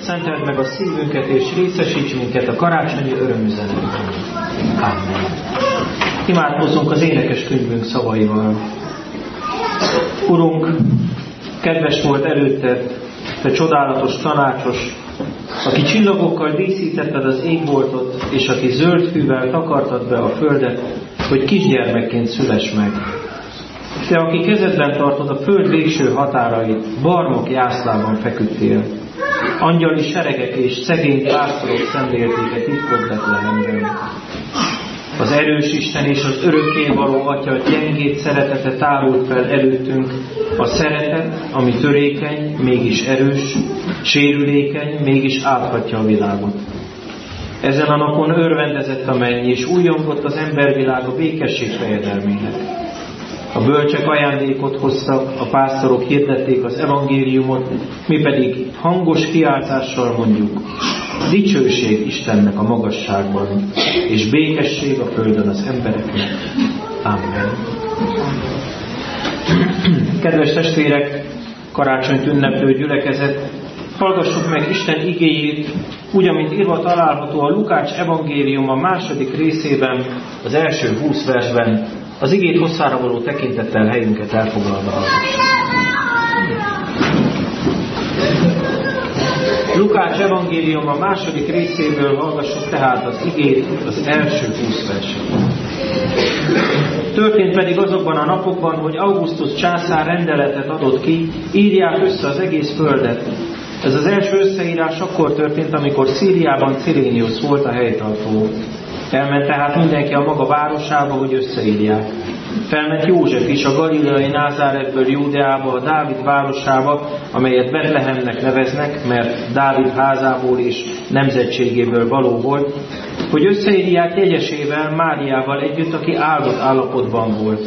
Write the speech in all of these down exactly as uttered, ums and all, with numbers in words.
szenteld meg a szívünket, és részesíts minket a karácsonyi örömüzenetben. Amen. Imádkozzunk az énekeskönyvünk szavaival. Urunk, kedves volt előtted, te csodálatos tanácsos, aki csillagokkal díszítetted az égboltot, és aki zöld fűvel takartad be a földet, hogy kisgyermekként szüless meg. Te, aki kezedben tartod a föld végső határait, barmok jászlában feküdtél. Angyali seregek és szegény pásztorok szemlélték a titkot Betlehemben. Az erős Isten és az örökkévaló Atya gyengét szeretete tárult fel előttünk, a szeretet, ami törékeny, mégis erős, sérülékeny, mégis áthatja a világot. Ezen a napon örvendezett a menny, és újjongott az embervilága békesség fejedelmének. A bölcsek ajándékot hoztak, a pásztorok hirdették az evangéliumot, mi pedig hangos kiáltással mondjuk: dicsőség Istennek a magasságban, és békesség a földön az embereknek. Amen. Kedves testvérek, karácsonyt ünneplő gyülekezet, hallgassuk meg Isten igéjét, úgy, amint írva található a Lukács evangéliuma második részében, az első húsz versben, az igét hosszára való tekintettel helyünket elfoglalva hallgassuk. Lukács evangéliuma második részéből hallgassuk tehát az igét, az első húsz verset. Történt pedig azokban a napokban, hogy Augustus császár rendeletet adott ki, írják össze az egész földet. Ez az első összeírás akkor történt, amikor Szíriában Cirénius volt a helytartó. Elment tehát mindenki a maga városába, hogy összeírják. Felment József is a galileai Názáretből Júdeába, a Dávid városába, amelyet Betlehemnek neveznek, mert Dávid házából és nemzetségéből való volt, hogy összeírják jegyesével, Máriával együtt, aki áldott állapotban volt.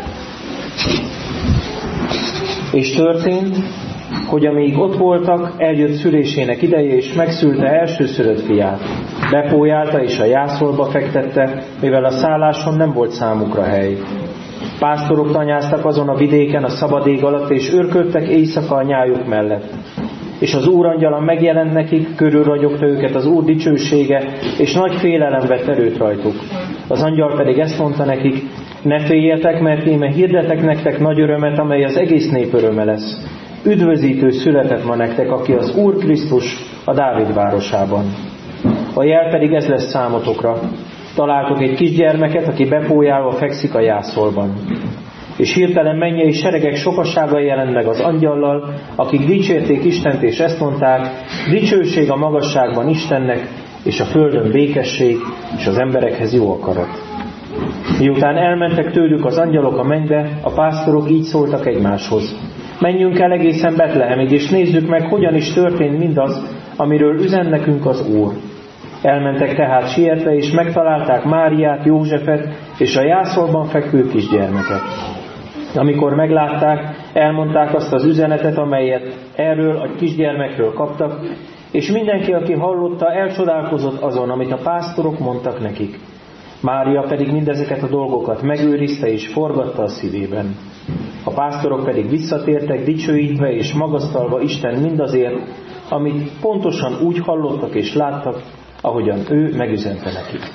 És történt, hogy amíg ott voltak, eljött szülésének ideje, és megszülte elsőszülött fiát. Bepójálta és a jászolba fektette, mivel a szálláson nem volt számukra hely. Pásztorok tanyáztak azon a vidéken a szabad ég alatt, és őrködtek éjszaka a nyájuk mellett. És az Úr angyala megjelent nekik, körülragyogta őket az Úr dicsősége, és nagy félelem vett erőt rajtuk. Az angyal pedig ezt mondta nekik: ne féljetek, mert íme hirdetek nektek nagy örömet, amely az egész nép öröme lesz. Üdvözítő született ma nektek, aki az Úr Krisztus a Dávid városában. A jel pedig ez lesz számotokra: találtok egy kisgyermeket, aki bepójálva fekszik a jászolban. És hirtelen mennyei seregek sokasága jelent meg az angyallal, akik dicsérték Istent, és ezt mondták: dicsőség a magasságban Istennek, és a földön békesség, és az emberekhez jó akarat. Miután elmentek tőlük az angyalok a mennybe, a pásztorok így szóltak egymáshoz: menjünk el egészen Betlehemig, és nézzük meg, hogyan is történt mindaz, amiről üzen nekünk az Úr. Elmentek tehát sietve, és megtalálták Máriát, Józsefet és a jászolban fekvő kisgyermeket. Amikor meglátták, elmondták azt az üzenetet, amelyet erről a kisgyermekről kaptak, és mindenki, aki hallotta, elcsodálkozott azon, amit a pásztorok mondtak nekik. Mária pedig mindezeket a dolgokat megőrizte és forgatta a szívében. A pásztorok pedig visszatértek, dicsőítve és magasztalva Isten mindazért, amit pontosan úgy hallottak és láttak, ahogyan ő megüzente nekik.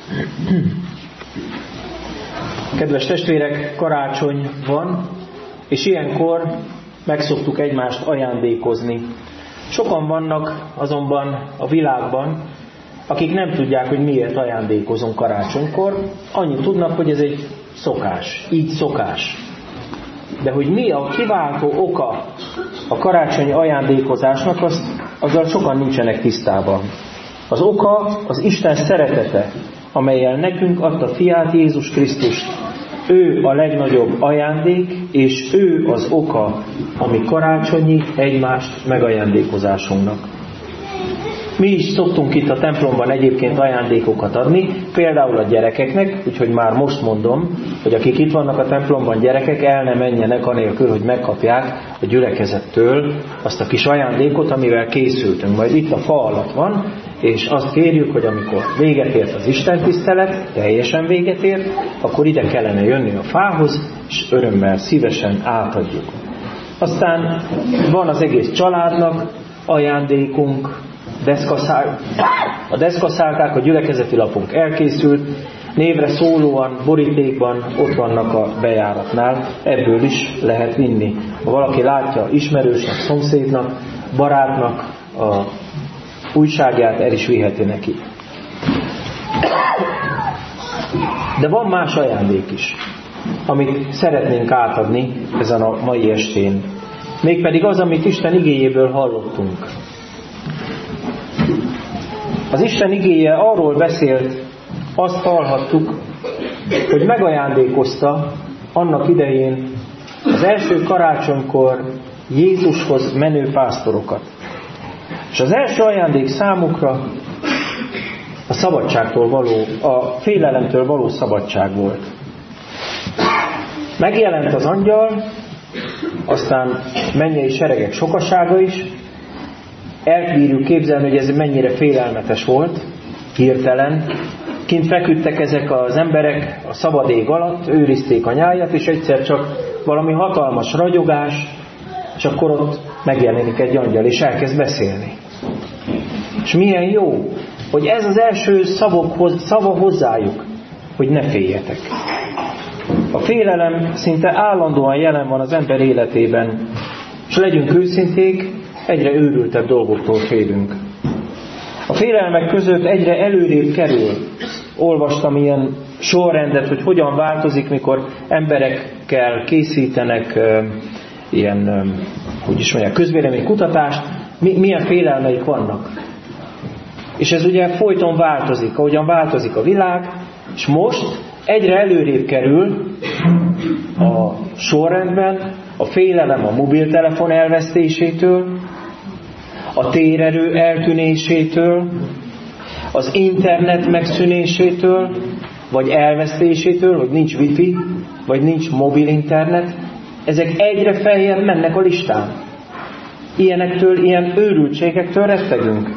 Kedves testvérek, karácsony van, és ilyenkor megszoktuk egymást ajándékozni. Sokan vannak azonban a világban, akik nem tudják, hogy miért ajándékozunk karácsonykor. Annyit tudnak, hogy ez egy szokás, így szokás. De hogy mi a kiváltó oka a karácsonyi ajándékozásnak, azt, azzal sokan nincsenek tisztában. Az oka az Isten szeretete, amellyel nekünk adta fiát, Jézus Krisztust. Ő a legnagyobb ajándék, és ő az oka a mi karácsonyi egymást megajándékozásunknak. Mi is szoktunk itt a templomban egyébként ajándékokat adni, például a gyerekeknek, úgyhogy már most mondom, hogy akik itt vannak a templomban gyerekek, el ne menjenek anélkül, hogy megkapják a gyülekezettől azt a kis ajándékot, amivel készültünk. Majd itt a fa alatt van, és azt kérjük, hogy amikor véget ért az istentisztelet, teljesen véget ért, akkor ide kellene jönni a fához, és örömmel, szívesen átadjuk. Aztán van az egész családnak ajándékunk, deszkaszál, a deszkaszálkák, a gyülekezeti lapunk elkészült, névre szólóan, borítékban ott vannak a bejáratnál, ebből is lehet vinni. Ha valaki látja ismerősnek, szomszédnak, barátnak a újságját, el is viheti neki. De van más ajándék is, amit szeretnénk átadni ezen a mai estén. Mégpedig az, amit Isten igéjéből hallottunk. Az Isten igéje arról beszélt, azt hallhattuk, hogy megajándékozta annak idején az első karácsonykor Jézushoz menő pásztorokat. És az első ajándék számukra a szabadságtól való, a félelemtől való szabadság volt. Megjelent az angyal, aztán mennyei seregek sokasága is. Elbírjuk képzelni, hogy ez mennyire félelmetes volt, hirtelen. Kint feküdtek ezek az emberek a szabad ég alatt, őrizték a nyájat, és egyszer csak valami hatalmas ragyogás, és akkor ott megjelenik egy angyal, és elkezd beszélni. És milyen jó, hogy ez az első szavokhoz, szava hozzájuk, hogy ne féljetek. A félelem szinte állandóan jelen van az ember életében, és legyünk őszinték, egyre őrültebb dolgoktól félünk. A félelmek között egyre előrébb kerül. Olvastam ilyen sorrendet, hogy hogyan változik, mikor emberekkel készítenek uh, ilyen, um, hogy is mondják, közvéleménykutatást, mi, milyen félelmeik vannak. És ez ugye folyton változik, ahogyan változik a világ, és most egyre előrébb kerül a sorrendben a félelem a mobiltelefon elvesztésétől, a térerő eltűnésétől, az internet megszűnésétől, vagy elvesztésétől, hogy nincs wifi, vagy nincs mobil internet. Ezek egyre feljebb mennek a listán. Ilyenektől, ilyen őrültségektől rettegünk.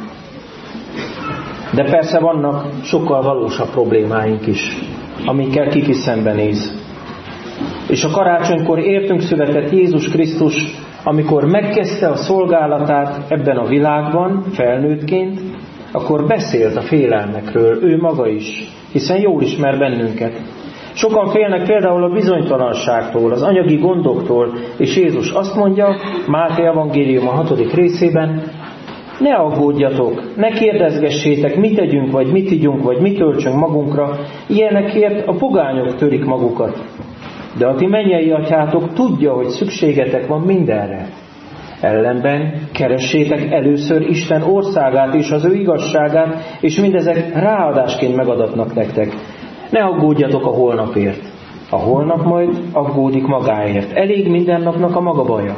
De persze vannak sokkal valósabb problémáink is, amikkel ki is szembenéz. És a karácsonykor értünk született Jézus Krisztus, amikor megkezdte a szolgálatát ebben a világban, felnőttként, akkor beszélt a félelmekről, ő maga is, hiszen jól ismer bennünket. Sokan félnek például a bizonytalanságtól, az anyagi gondoktól, és Jézus azt mondja, Máté evangélium a hatodik részében, ne aggódjatok, ne kérdezgessétek, mit tegyünk, vagy mit igyunk, vagy mit töltsünk magunkra, ilyenekért a pogányok törik magukat. De a ti mennyei atyátok tudja, hogy szükségetek van mindenre. Ellenben keressétek először Isten országát és az ő igazságát, és mindezek ráadásként megadatnak nektek. Ne aggódjatok a holnapért. A holnap majd aggódik magáért. Elég minden napnak a maga baja.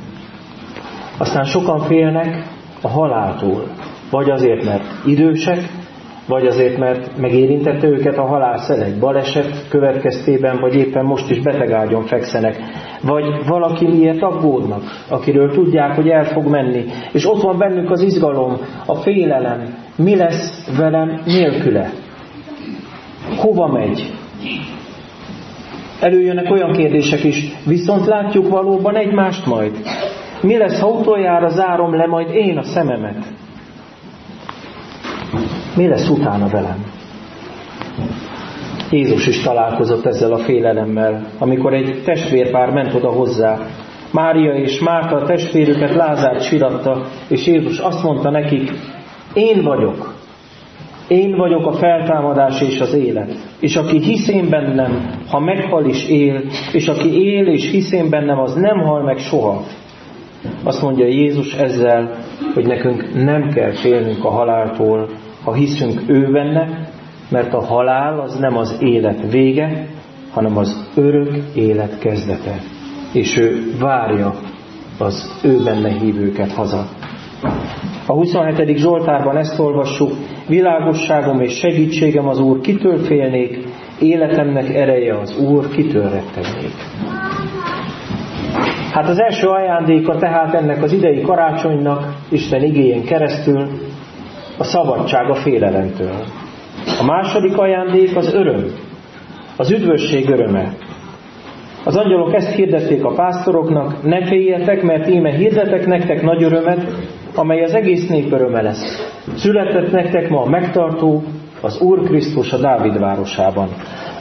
Aztán sokan félnek a haláltól. Vagy azért, mert idősek, vagy azért, mert megérintette őket a halálszel egy baleset következtében, vagy éppen most is betegágyon fekszenek. Vagy valaki miért aggódnak, akiről tudják, hogy el fog menni. És ott van bennük az izgalom, a félelem. Mi lesz velem nélküle? Hova megy? Előjönnek olyan kérdések is, viszont látjuk valóban egymást majd. Mi lesz, ha utoljára zárom le majd én a szememet? Mi lesz utána velem? Jézus is találkozott ezzel a félelemmel, amikor egy testvérpár ment oda hozzá. Mária és Márta a testvérüket, Lázárt síratta, és Jézus azt mondta nekik, én vagyok. Én vagyok a feltámadás és az élet. És aki hisz én bennem, ha meghal is él, és aki él és hisz én bennem, az nem hal meg soha. Azt mondja Jézus ezzel, hogy nekünk nem kell félnünk a haláltól, ha hiszünk ő benne, mert a halál az nem az élet vége, hanem az örök élet kezdete. És ő várja az ő benne hívőket haza. A huszonhetedik Zsoltárban ezt olvassuk, világosságom és segítségem az Úr, kitől félnék, életemnek ereje az Úr, kitől rettegnék. Hát az első ajándéka tehát ennek az idei karácsonynak, Isten igéjén keresztül, a szabadság a félelemtől. A második ajándék az öröm, az üdvösség öröme. Az angyalok ezt hirdették a pásztoroknak, ne féljetek, mert íme hirdetek nektek nagy örömet, amely az egész nép öröme lesz. Született nektek ma a megtartó, az Úr Krisztus a Dávid városában.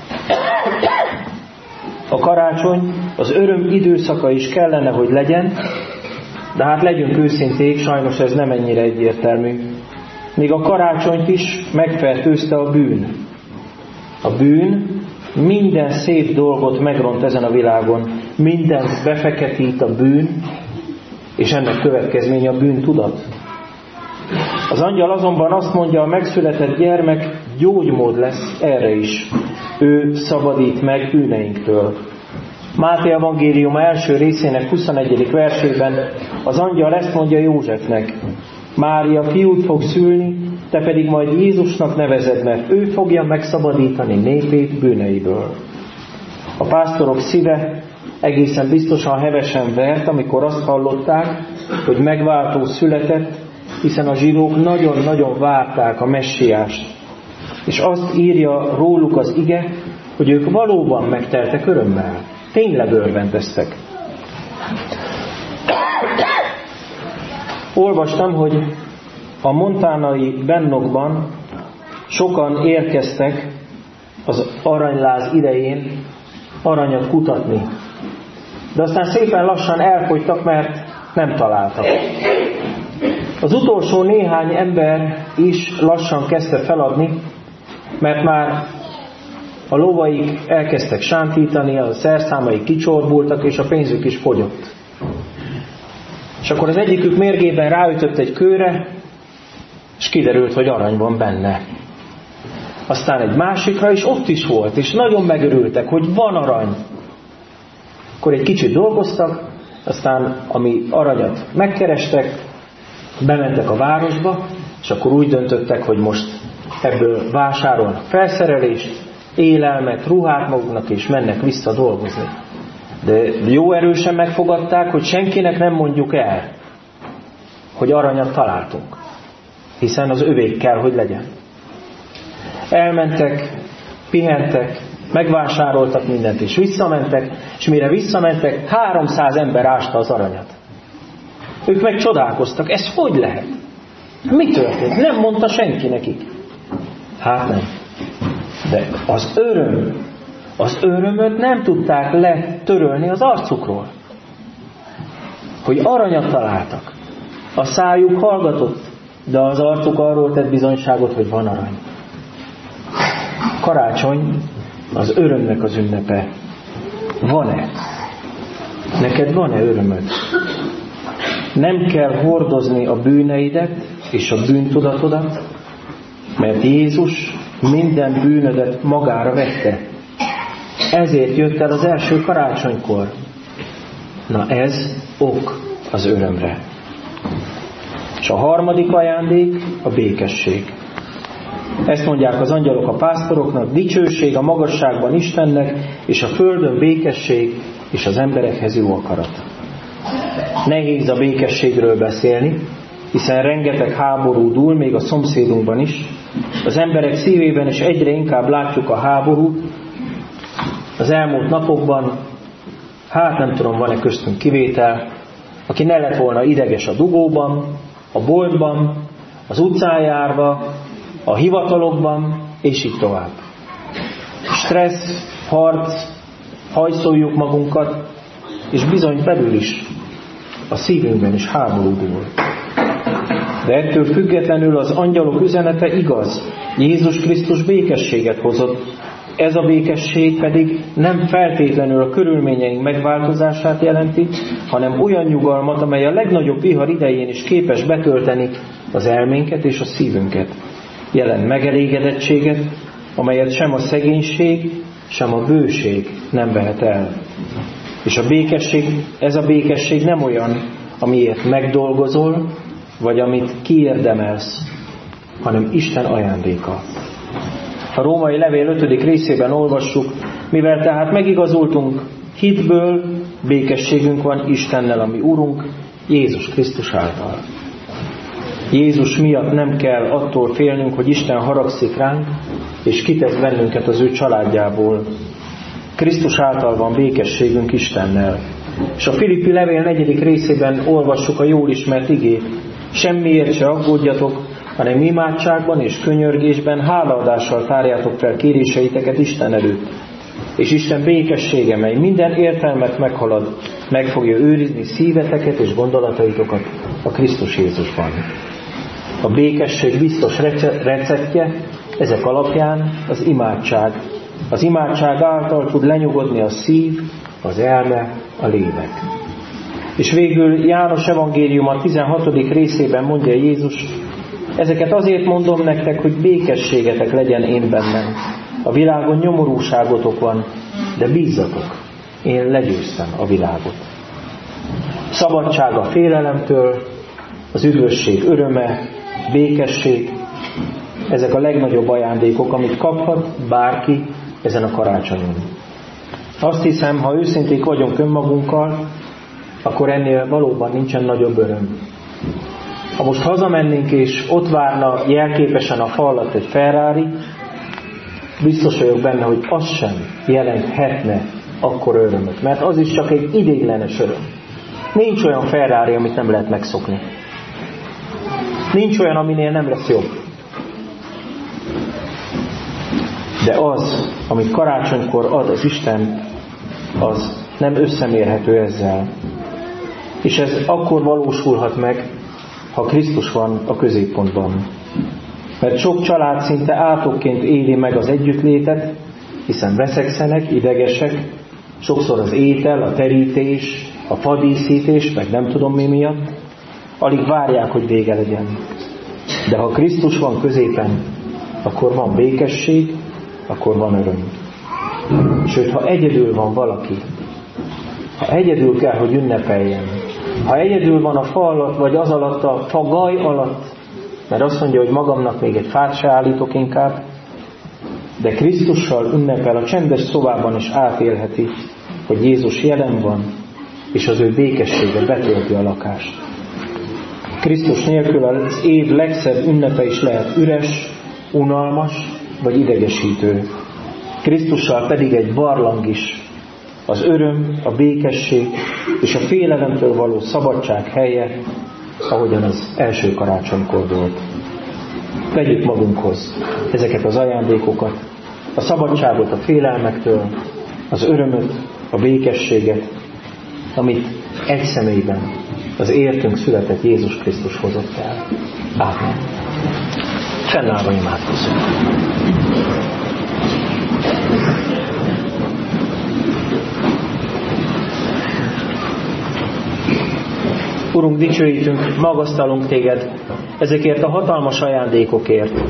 A karácsony az öröm időszaka is kellene, hogy legyen, de hát legyünk őszinték, sajnos ez nem ennyire egyértelmű. Még a karácsonyt is megfertőzte a bűn. A bűn minden szép dolgot megront ezen a világon, mindent befeketít a bűn, és ennek következménye a bűntudat. Az angyal azonban azt mondja, a megszületett gyermek gyógymód lesz erre is. Ő szabadít meg bűneinktől. Máté evangélium első részének huszonegyedik versében az angyal ezt mondja Józsefnek: Mária fiút fog szülni, te pedig majd Jézusnak nevezed, mert ő fogja megszabadítani népét bűneiből. A pásztorok szíve egészen biztosan hevesen vert, amikor azt hallották, hogy megváltó született, hiszen a zsidók nagyon-nagyon várták a messiást. És azt írja róluk az ige, hogy ők valóban megteltek örömmel. Tényleg örvendeztek. Olvastam, hogy a montánai bennokban sokan érkeztek az aranyláz idején aranyat kutatni. De aztán szépen lassan elfogytak, mert nem találtak. Az utolsó néhány ember is lassan kezdte feladni, mert már a lovaik elkezdtek sántítani, a szerszámaik kicsorbultak, és a pénzük is fogyott. És akkor az egyikük mérgében ráütött egy kőre, és kiderült, hogy arany van benne. Aztán egy másikra, és ott is volt, és nagyon megörültek, hogy van arany. Akkor egy kicsit dolgoztak, aztán ami aranyat megkerestek, bementek a városba, és akkor úgy döntöttek, hogy most ebből vásárolnak felszerelést, élelmet, ruhát maguknak, és mennek vissza dolgozni. De jó erősen megfogadták, hogy senkinek nem mondjuk el, hogy aranyat találtunk, hiszen az övék kell, hogy legyen. Elmentek, pihentek, megvásároltak mindent, és visszamentek, és mire visszamentek, háromszáz ember ásta az aranyat. Ők meg csodálkoztak, ez hogy lehet? Mi történt? Nem mondta senki nekik. Hát nem. De az öröm, az örömöt nem tudták letörölni az arcukról. Hogy aranyat találtak. A szájuk hallgatott, de az arcuk arról tett bizonyságot, hogy van arany. Karácsony az örömnek az ünnepe. Van-e? Neked van-e örömöd? Nem kell hordozni a bűneidet és a bűntudatodat, mert Jézus minden bűnödet magára vette. Ezért jött el az első karácsonykor. Na ez ok az örömre. És a harmadik ajándék a békesség. Ezt mondják az angyalok a pásztoroknak: dicsőség a magasságban Istennek, és a földön békesség, és az emberekhez jó akarat. Nehéz a békességről beszélni, hiszen rengeteg háború dúl, még a szomszédunkban is. Az emberek szívében is egyre inkább látjuk a háborút. Az elmúlt napokban, hát nem tudom, van-e köztünk kivétel, aki ne lett volna ideges a dugóban, a boltban, az utcán járva, a hivatalokban, és így tovább. Stressz, harc, hajszoljuk magunkat, és bizony belül is, a szívünkben is háború dúl. De ettől függetlenül az angyalok üzenete igaz. Jézus Krisztus békességet hozott. Ez a békesség pedig nem feltétlenül a körülményeink megváltozását jelenti, hanem olyan nyugalmat, amely a legnagyobb vihar idején is képes betölteni az elménket és a szívünket. Jelent megelégedettséget, amelyet sem a szegénység, sem a bőség nem vehet el. És a békesség, ez a békesség nem olyan, amiért megdolgozol, vagy amit kiérdemelsz, hanem Isten ajándéka. A római levél ötödik részében olvassuk: mivel tehát megigazultunk hitből, békességünk van Istennel, ami Urunk, Jézus Krisztus által. Jézus miatt nem kell attól félnünk, hogy Isten haragszik ránk, és kitesz bennünket az ő családjából. Krisztus által van békességünk Istennel. És a Filippi levél negyedik részében olvassuk a jól ismert igét: Semmiért se aggódjatok, hanem imádságban és könyörgésben hálaadással tárjátok fel kéréseiteket Isten előtt. És Isten békessége, mely minden értelmet meghalad, meg fogja őrizni szíveteket és gondolataitokat a Krisztus Jézusban. A békesség biztos receptje ezek alapján az imádság. Az imádság által tud lenyugodni a szív, az elme, a lélek. És végül János evangéliuma tizenhatodik részében mondja Jézus, ezeket azért mondom nektek, hogy békességetek legyen én bennem. A világon nyomorúságotok van, de bízzatok, én legyőztem a világot. Szabadság a félelemtől, az üdvösség öröme, békesség, ezek a legnagyobb ajándékok, amit kaphat bárki ezen a karácsonyon. Azt hiszem, ha őszinték vagyunk önmagunkkal, akkor ennél valóban nincsen nagyobb öröm. Ha most hazamennénk és ott várna jelképesen a fal alatt egy Ferrari, biztos vagyok benne, hogy az sem jelenthetne akkor örömöt, mert az is csak egy ideiglenes öröm. Nincs olyan Ferrari, amit nem lehet megszokni. Nincs olyan, aminél nem lesz jobb. De az, amit karácsonykor ad az Isten, az nem összemérhető ezzel. És ez akkor valósulhat meg, ha Krisztus van a középpontban. Mert sok család szinte átokként éli meg az együttlétet, hiszen veszekszenek, idegesek, sokszor az étel, a terítés, a fadíszítés, meg nem tudom mi miatt, alig várják, hogy vége legyen. De ha Krisztus van középen, akkor van békesség, akkor van öröm. Sőt, ha egyedül van valaki, ha egyedül kell, hogy ünnepeljen, ha egyedül van a fa alatt, vagy az alatt a fa gaj alatt, mert azt mondja, hogy magamnak még egy fát se állítok inkább, de Krisztussal ünnepel, a csendes szobában is átélheti, hogy Jézus jelen van, és az ő békessége betölti a lakást. Krisztus nélkül az év legszebb ünnepe is lehet üres, unalmas, vagy idegesítő. Krisztussal pedig egy barlang is, az öröm, a békesség és a félelemtől való szabadság helye, ahogyan az első karácsonykor volt. Vegyük magunkhoz ezeket az ajándékokat, a szabadságot a félelmektől, az örömöt, a békességet, amit egy személyben az értünk született Jézus Krisztus hozott el. Ámen. Fennállva imádkozzunk. Urunk, dicsőítünk, magasztalunk Téged ezekért a hatalmas ajándékokért.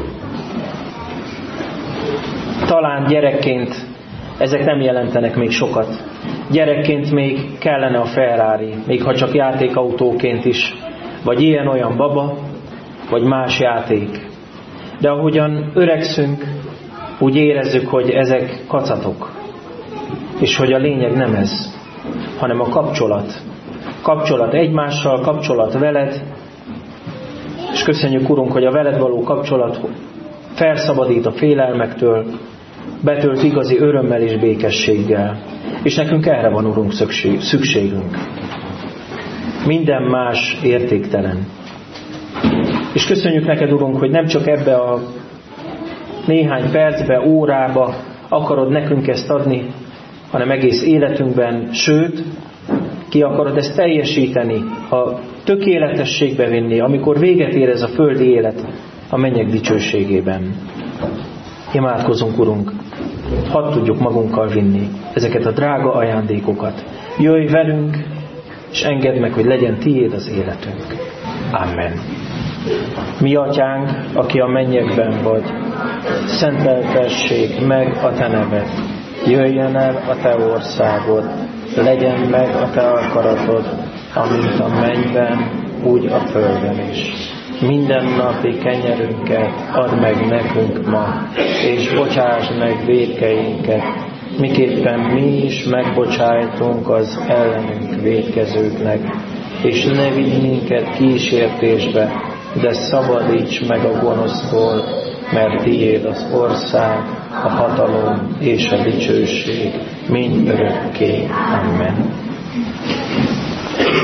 Talán gyerekként ezek nem jelentenek még sokat. Gyerekként még kellene a Ferrari, még ha csak játékautóként is, vagy ilyen-olyan baba, vagy más játék. De ahogyan öregszünk, úgy érezzük, hogy ezek kacatok. És hogy a lényeg nem ez, hanem a kapcsolat. Kapcsolat egymással, kapcsolat veled, és köszönjük, Urunk, hogy a veled való kapcsolat felszabadít a félelmektől, betölt igazi örömmel és békességgel. És nekünk erre van, Urunk, szükségünk. Minden más értéktelen. És köszönjük neked, Urunk, hogy nem csak ebbe a néhány percbe, órába akarod nekünk ezt adni, hanem egész életünkben, sőt, ki akarod ezt teljesíteni, a tökéletességbe vinni, amikor véget ér ez a földi élet a mennyek dicsőségében. Imádkozunk, Urunk, hadd tudjuk magunkkal vinni ezeket a drága ajándékokat. Jöjj velünk, és engedd meg, hogy legyen tiéd az életünk. Amen. Mi Atyánk, aki a mennyekben vagy, szenteltessék meg a Te neved. Jöjjön el a Te országod, legyen meg a Te akaratod, amint a mennyben, úgy a földön is. Minden napi kenyerünket add meg nekünk ma, és bocsásd meg vétkeinket, miképpen mi is megbocsájtunk az ellenünk vétkezőknek, és ne vigy minket kísértésbe, de szabadíts meg a gonosztól, mert tiéd az ország, a hatalom és a dicsőség mindörökké. Amen.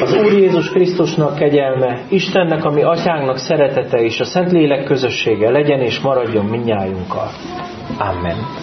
Az Úr Jézus Krisztusnak kegyelme, Istennek, ami Atyánknak szeretete és a Szentlélek közössége legyen és maradjon mindnyájunkkal. Amen.